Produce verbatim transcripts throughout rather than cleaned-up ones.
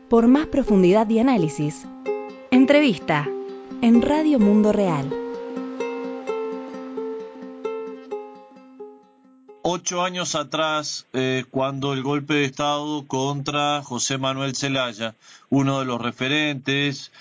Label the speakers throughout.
Speaker 1: Por más profundidad y análisis, entrevista en Radio Mundo Real.
Speaker 2: Ocho años atrás, eh, cuando el golpe de Estado contra José Manuel Zelaya, uno de los referentes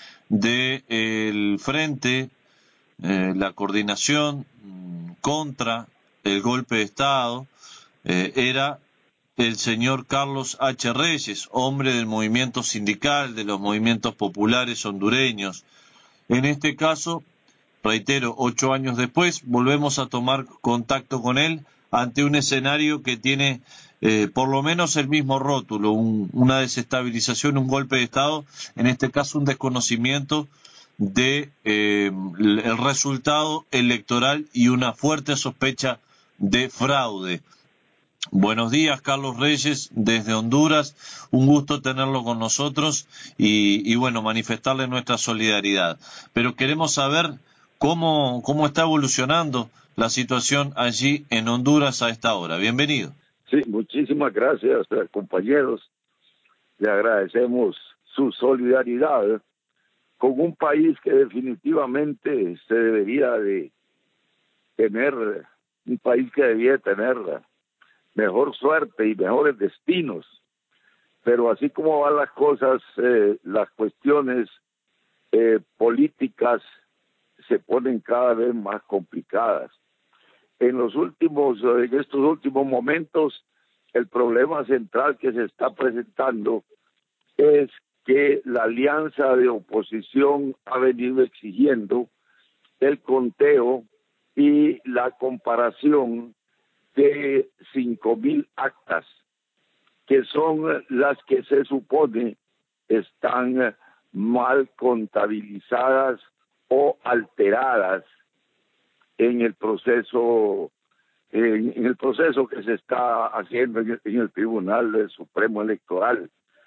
Speaker 2: del frente, eh, la coordinación mmm, contra el golpe de Estado, eh, era el señor Carlos H. Reyes, hombre del movimiento sindical, de los movimientos populares hondureños. En este caso, reitero, ocho años después, volvemos a tomar contacto con él ante un escenario que tiene eh, por lo menos el mismo rótulo, un, una desestabilización, un golpe de Estado, en este caso un desconocimiento de eh, el resultado electoral y una fuerte sospecha de fraude. Buenos días, Carlos Reyes, desde Honduras. Un gusto tenerlo con nosotros y, y bueno, manifestarle nuestra solidaridad. Pero queremos saber cómo, cómo está evolucionando la situación allí en Honduras a esta hora. Bienvenido.
Speaker 3: Sí, muchísimas gracias, compañeros. Le agradecemos su solidaridad con un país que definitivamente se debería de tener, un país que debía tener mejor suerte y mejores destinos. Pero así como van las cosas, eh, las cuestiones eh, políticas se ponen cada vez más complicadas. En los últimos, en estos últimos momentos, el problema central que se está presentando es que la alianza de oposición ha venido exigiendo el conteo y la comparación de cinco mil actas, que son las que se supone están mal contabilizadas o alteradas en el proceso en, en el proceso que se está haciendo en el, en el Tribunal Supremo Electoral.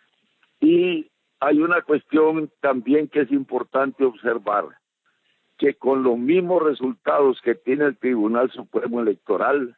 Speaker 3: Y hay una cuestión también que es importante observar, que con los mismos resultados que tiene el Tribunal Supremo Electoral,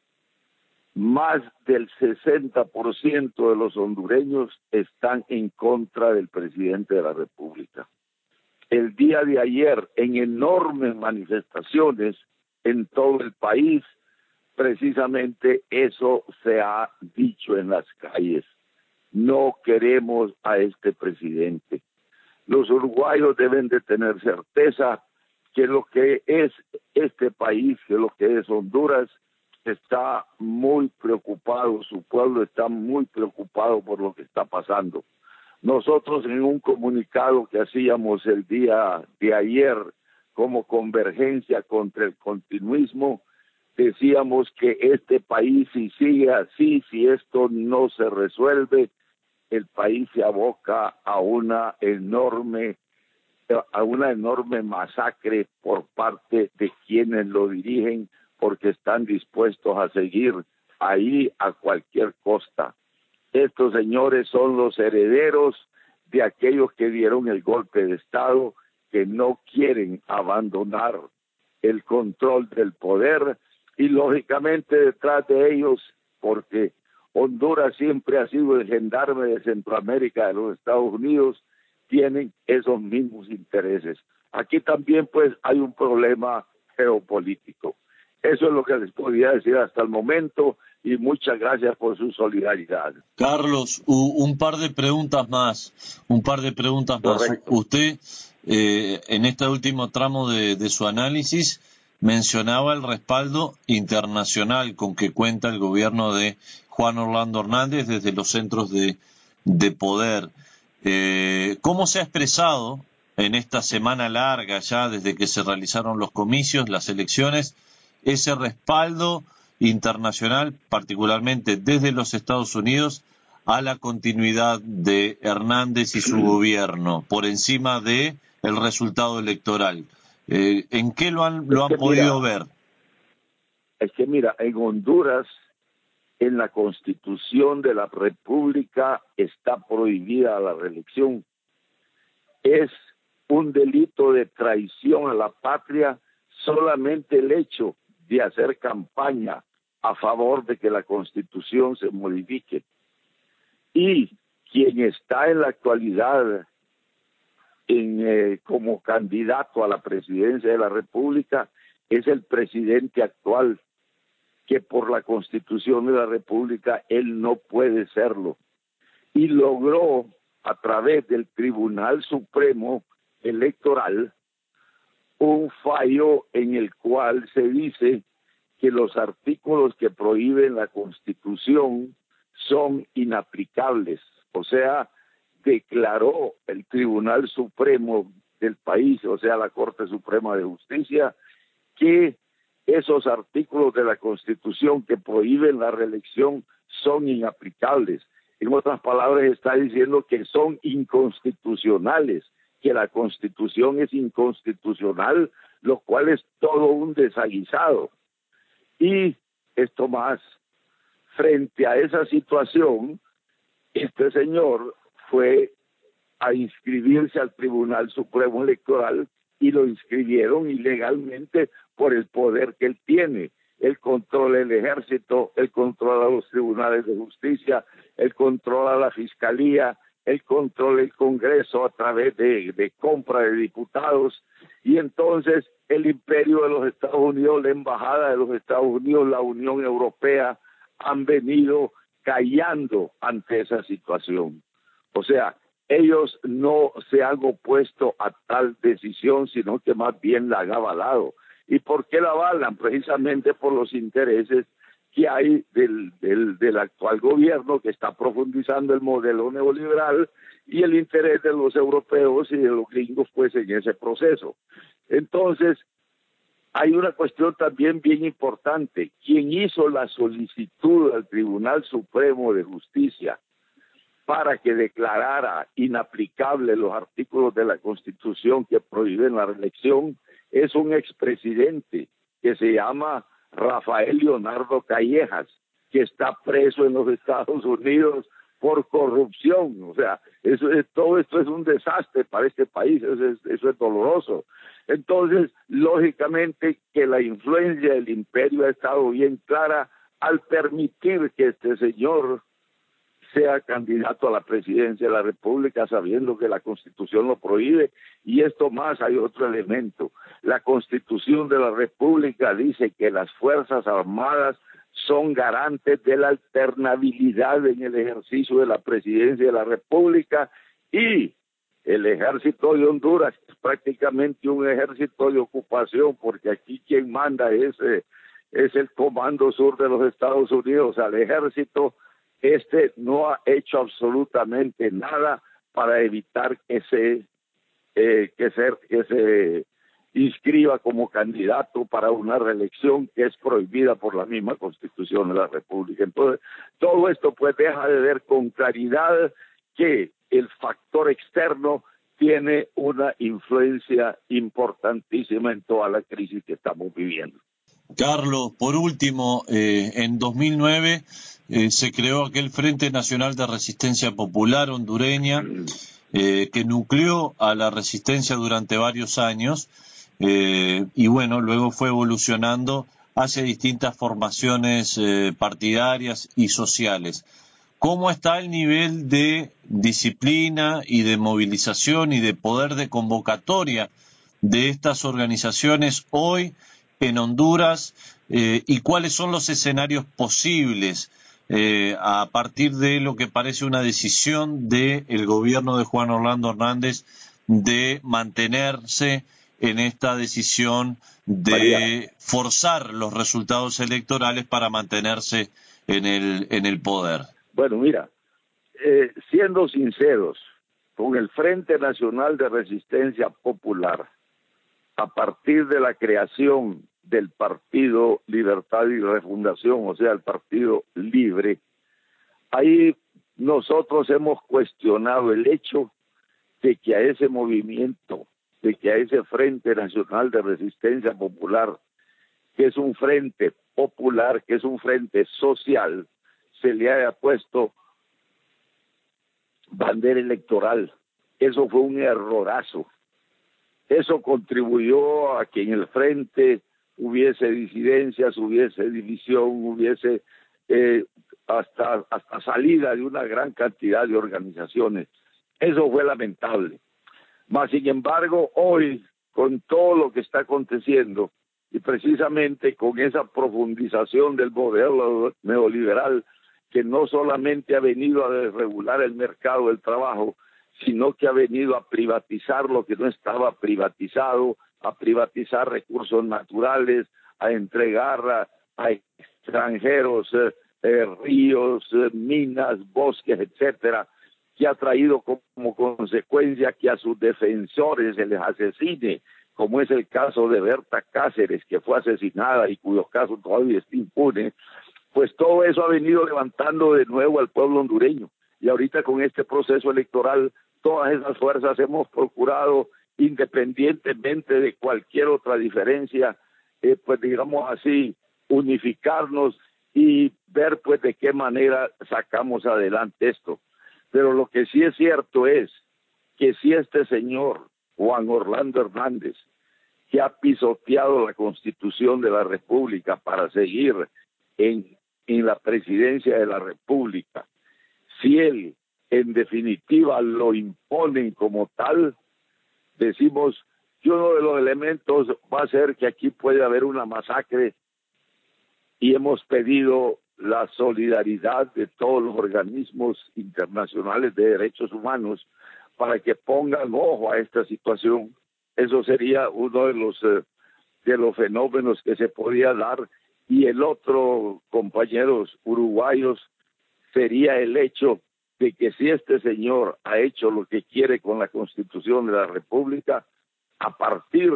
Speaker 3: más del sesenta por ciento de los hondureños están en contra del presidente de la República. El día de ayer, en enormes manifestaciones en todo el país, precisamente eso se ha dicho en las calles. No queremos a este presidente. Los uruguayos deben de tener certeza que lo que es este país, que lo que es Honduras, está muy preocupado, su pueblo está muy preocupado por lo que está pasando. Nosotros en un comunicado que hacíamos el día de ayer como convergencia contra el continuismo, decíamos que este país, si sigue así, si esto no se resuelve, el país se aboca a una enorme a una enorme masacre por parte de quienes lo dirigen, porque están dispuestos a seguir ahí a cualquier costa. Estos señores son los herederos de aquellos que dieron el golpe de Estado, que no quieren abandonar el control del poder, y lógicamente detrás de ellos, porque Honduras siempre ha sido el gendarme de Centroamérica, de los Estados Unidos, tienen esos mismos intereses. Aquí también pues hay un problema geopolítico. Eso es lo que les podía decir hasta el momento y muchas gracias por su solidaridad.
Speaker 2: Carlos, un par de preguntas más, un par de preguntas más.
Speaker 3: Correcto.
Speaker 2: Usted, eh, en este último tramo de, de su análisis, mencionaba el respaldo internacional con que cuenta el gobierno de Juan Orlando Hernández desde los centros de, de poder. Eh, ¿Cómo se ha expresado en esta semana larga ya desde que se realizaron los comicios, las elecciones, ese respaldo internacional, particularmente desde los Estados Unidos, a la continuidad de Hernández y su gobierno por encima de el resultado electoral? Eh, ¿En qué lo han lo han podido ver?
Speaker 3: Es que mira, en Honduras, en la Constitución de la República está prohibida la reelección. Es un delito de traición a la patria solamente el hecho de hacer campaña a favor de que la Constitución se modifique. Y quien está en la actualidad en, eh, como candidato a la presidencia de la República es el presidente actual, que por la Constitución de la República él no puede serlo. Y logró, a través del Tribunal Supremo Electoral, un fallo en el cual se dice que los artículos que prohíben la Constitución son inaplicables. O sea, declaró el Tribunal Supremo del país, o sea, la Corte Suprema de Justicia, que esos artículos de la Constitución que prohíben la reelección son inaplicables. En otras palabras, está diciendo que son inconstitucionales, que la Constitución es inconstitucional, lo cual es todo un desaguisado. Y esto más, frente a esa situación, este señor fue a inscribirse al Tribunal Supremo Electoral y lo inscribieron ilegalmente por el poder que él tiene. Él controla el ejército, él controla los tribunales de justicia, él controla la fiscalía, él controla el Congreso a través de, de compra de diputados, y entonces el imperio de los Estados Unidos, la embajada de los Estados Unidos, la Unión Europea han venido callando ante esa situación. O sea, ellos no se han opuesto a tal decisión, sino que más bien la han avalado. ¿Y por qué la avalan? Precisamente por los intereses que hay del, del, del actual gobierno, que está profundizando el modelo neoliberal, y el interés de los europeos y de los gringos pues en ese proceso. Entonces, hay una cuestión también bien importante. Quien hizo la solicitud al Tribunal Supremo de Justicia para que declarara inaplicables los artículos de la Constitución que prohíben la reelección es un expresidente que se llama Rafael Leonardo Callejas, que está preso en los Estados Unidos por corrupción. O sea, eso es, todo esto es un desastre para este país, eso es, eso es doloroso. Entonces, lógicamente que la influencia del imperio ha estado bien clara al permitir que este señor sea candidato a la presidencia de la República, sabiendo que la Constitución lo prohíbe. Y esto más, hay otro elemento. La Constitución de la República dice que las Fuerzas Armadas son garantes de la alternabilidad en el ejercicio de la presidencia de la República, y el ejército de Honduras es prácticamente un ejército de ocupación, porque aquí quien manda es, eh, es el Comando Sur de los Estados Unidos. Al ejército este no ha hecho absolutamente nada para evitar que se eh, que se que se inscriba como candidato para una reelección que es prohibida por la misma Constitución de la República. Entonces, todo esto pues deja de ver con claridad que el factor externo tiene una influencia importantísima en toda la crisis que estamos viviendo.
Speaker 2: Carlos, por último, eh, en dos mil nueve eh, se creó aquel Frente Nacional de Resistencia Popular hondureña eh, que nucleó a la resistencia durante varios años eh, y bueno, luego fue evolucionando hacia distintas formaciones eh, partidarias y sociales. ¿Cómo está el nivel de disciplina y de movilización y de poder de convocatoria de estas organizaciones hoy en Honduras eh, y cuáles son los escenarios posibles eh, a partir de lo que parece una decisión del gobierno de Juan Orlando Hernández de mantenerse en esta decisión de
Speaker 3: María,
Speaker 2: forzar los resultados electorales para mantenerse en el, en el poder?
Speaker 3: Bueno, mira, eh, siendo sinceros, con el Frente Nacional de Resistencia Popular, a partir de la creación del Partido Libertad y Refundación, o sea, el Partido Libre, ahí nosotros hemos cuestionado el hecho de que a ese movimiento, de que a ese Frente Nacional de Resistencia Popular, que es un frente popular, que es un frente social, se le haya puesto bandera electoral. Eso fue un errorazo. Eso contribuyó a que en el frente hubiese disidencias, hubiese división, hubiese eh, hasta, hasta salida de una gran cantidad de organizaciones. Eso fue lamentable. Mas, sin embargo, hoy, con todo lo que está aconteciendo, y precisamente con esa profundización del modelo neoliberal, que no solamente ha venido a desregular el mercado del trabajo, sino que ha venido a privatizar lo que no estaba privatizado, a privatizar recursos naturales, a entregar a, a extranjeros eh, eh, ríos, eh, minas, bosques, etcétera, que ha traído como consecuencia que a sus defensores se les asesine, como es el caso de Berta Cáceres, que fue asesinada y cuyo caso todavía está impune. Pues todo eso ha venido levantando de nuevo al pueblo hondureño. Y ahorita con este proceso electoral, todas esas fuerzas hemos procurado, independientemente de cualquier otra diferencia, eh, pues digamos así, unificarnos y ver pues de qué manera sacamos adelante esto. Pero lo que sí es cierto es que si este señor, Juan Orlando Hernández, que ha pisoteado la Constitución de la República para seguir en, en la presidencia de la República, si él en definitiva lo imponen como tal, decimos que uno de los elementos va a ser que aquí puede haber una masacre y hemos pedido la solidaridad de todos los organismos internacionales de derechos humanos para que pongan ojo a esta situación. Eso sería uno de los eh, de los fenómenos que se podía dar. Y el otro, compañeros uruguayos, sería el hecho de que si este señor ha hecho lo que quiere con la Constitución de la República, a partir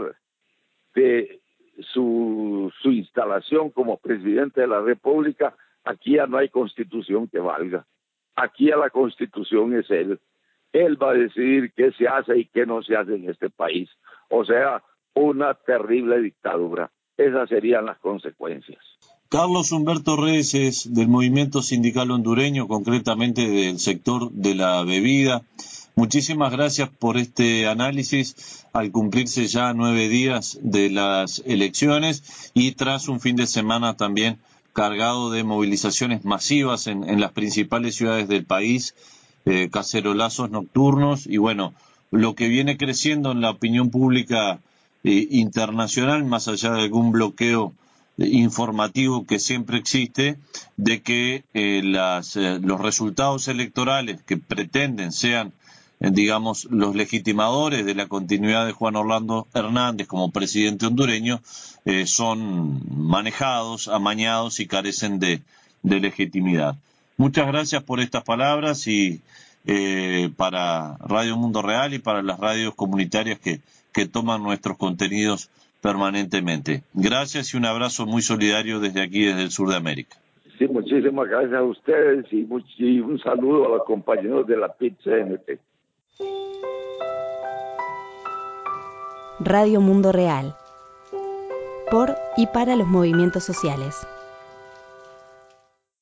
Speaker 3: de su, su instalación como presidente de la República, aquí ya no hay Constitución que valga. Aquí ya la Constitución es él. Él va a decidir qué se hace y qué no se hace en este país. O sea, una terrible dictadura. Esas serían las consecuencias.
Speaker 2: Carlos Humberto Reyes es del movimiento sindical hondureño, concretamente del sector de la bebida. Muchísimas gracias por este análisis al cumplirse ya nueve días de las elecciones y tras un fin de semana también cargado de movilizaciones masivas en, en las principales ciudades del país, eh, cacerolazos nocturnos y bueno, lo que viene creciendo en la opinión pública eh, internacional, más allá de algún bloqueo informativo que siempre existe, de que eh, las, eh, los resultados electorales que pretenden sean, eh, digamos, los legitimadores de la continuidad de Juan Orlando Hernández como presidente hondureño, eh, son manejados, amañados y carecen de, de legitimidad. Muchas gracias por estas palabras y eh, para Radio Mundo Real y para las radios comunitarias que, que toman nuestros contenidos permanentemente. Gracias y un abrazo muy solidario desde aquí, desde el sur de América.
Speaker 3: Sí, muchísimas gracias a ustedes y, y un saludo a los compañeros de la P I T C N T.
Speaker 1: Radio Mundo Real, por y para los movimientos sociales.